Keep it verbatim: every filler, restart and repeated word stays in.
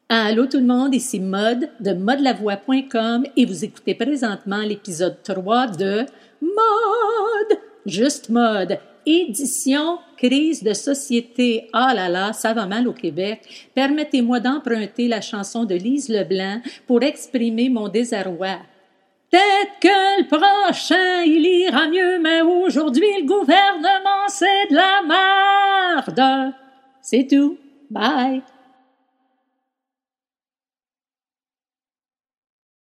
Allô tout le monde, ici Maude de modelavoix point com et vous écoutez présentement l'épisode trois de Mode, juste mode, édition crise de société. Ah là là, ça va mal au Québec. Permettez-moi d'emprunter la chanson de Lise Leblanc pour exprimer mon désarroi. Peut-être que le prochain, il ira mieux, mais aujourd'hui, le gouvernement, c'est de la merde. C'est tout. Bye.